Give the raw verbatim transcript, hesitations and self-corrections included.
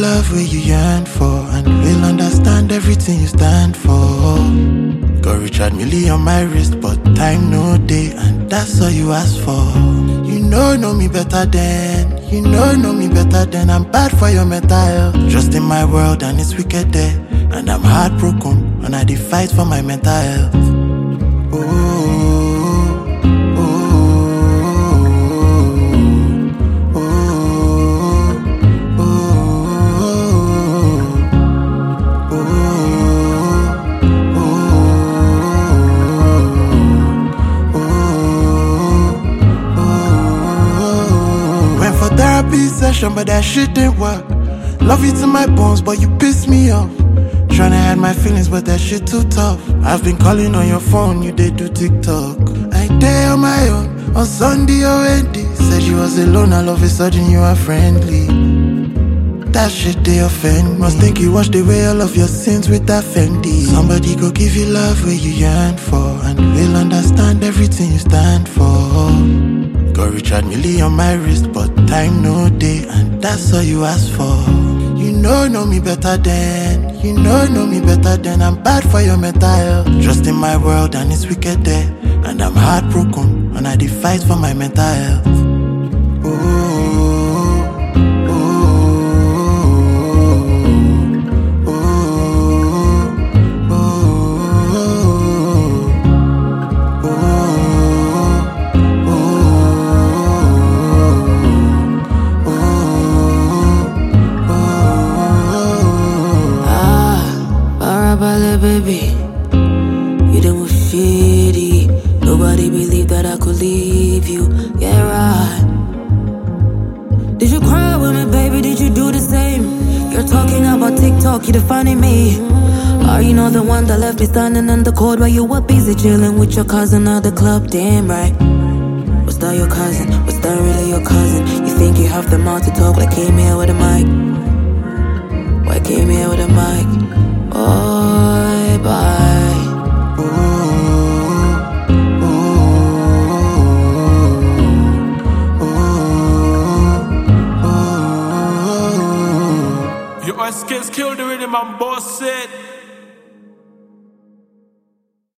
love where you yearn for, and will understand everything you stand for. Got Richard Millie on my wrist, but time no day, and that's all you ask for. You know, know me better than, you know, know me better than. I'm bad for your mental health. Just in my world and it's wicked there, and I'm heartbroken, and I dey fight for my mental health. Oh. Therapy session, but that shit didn't work. Love you to my bones, but you piss me off. Tryna hide my feelings, but that shit too tough. I've been calling on your phone, you did do TikTok. I day on my own, on Sunday or Wendy. Said you was alone, all of a sudden you are friendly. That shit they offend. Must think you washed away all of your sins with that Fendi. Somebody go give you love where you yearn for, and will understand everything you stand for. Got Richard Millie on my wrist, but time no day, and that's all you ask for. You know, know me better than, you know, know me better than. I'm bad for your mental health. Just in my world and it's wicked there, and I'm heartbroken, and I dey fight for my mental health. Oh. Baby, you done was shitty. Nobody believed that I could leave you. Yeah, right. Did you cry with me, baby? Did you do the same? You're talking about TikTok, you defining me. Are you not the one that left me standing in the cold while you were busy chilling with your cousin at the club? Damn right. Was that your cousin? Was that really your cousin? You think you have the mouth to talk? Well, I came here with a mic. Well, I came here with a mic. Bye bye. Ooh, ooh, ooh, ooh. Your skills killed the rhythm and boss it.